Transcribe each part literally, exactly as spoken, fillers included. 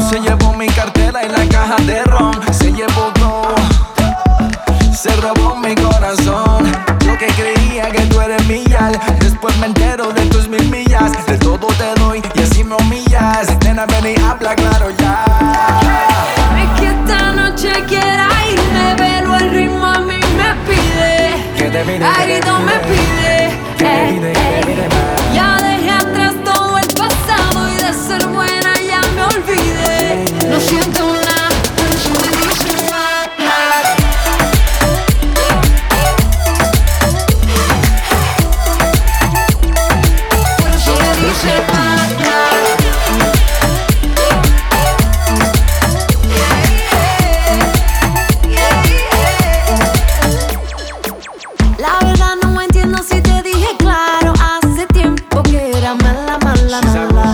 Se llevó mi cartera y la caja de ron. Se llevó todo, se robó mi corazón. Yo que creía que tú eres mi yal, después me entero de tus mil millas. De todo te doy y así me humillas. Nena, ven y habla claro ya. Es que esta noche quiera irme, pero el ritmo a mí me pide. Que te mire, a grito me pide. que te eh, mire, que te mire eh. más. Ya dejé atrás todo el pasado y de ser buena ya me olvidé. No siento nada, pero eso me dice nada. Por eso me dice nada. La verdad no entiendo si te dije claro hace tiempo que era mala, mala, mala.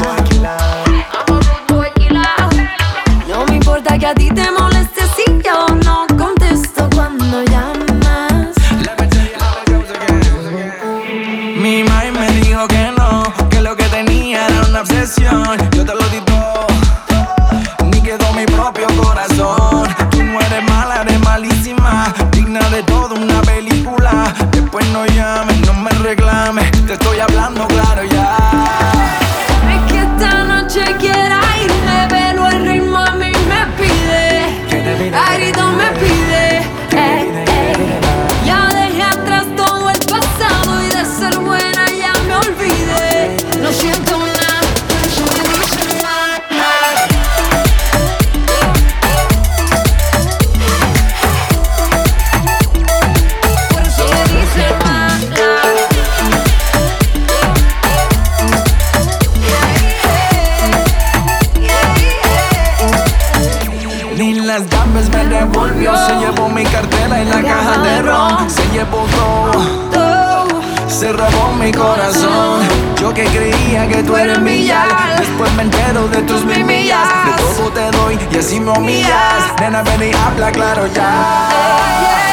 No me importa que a ti te moleste si yo no contesto cuando llamas. Mi mai me dijo que no, que lo que tenía era una obsesión. Yo te lo di todo, ni quedó mi propio corazón. Tú no eres mala, eres malísima, digna de toda una película. Después no llames, no me reclames, te estoy hablando claro ya. Es que esta noche quiera irme, pero el ritmo a mí me pide. Que te mire, A grito me pide. eh, eh. Ya dejé atrás todo el pasado y de ser buena ya me olvidé. No siento nada, pero eso me dice nada. Por eso me dice nada. Ni las llaves me devolvió. Se llevó mi cartera y la caja de ron. Se llevó todo, se robó mi corazón. Yo que creía que tú eres mi yal, después me entero de tus mil millas. De todo te doy y así me humillas. Nena, ven y habla claro ya.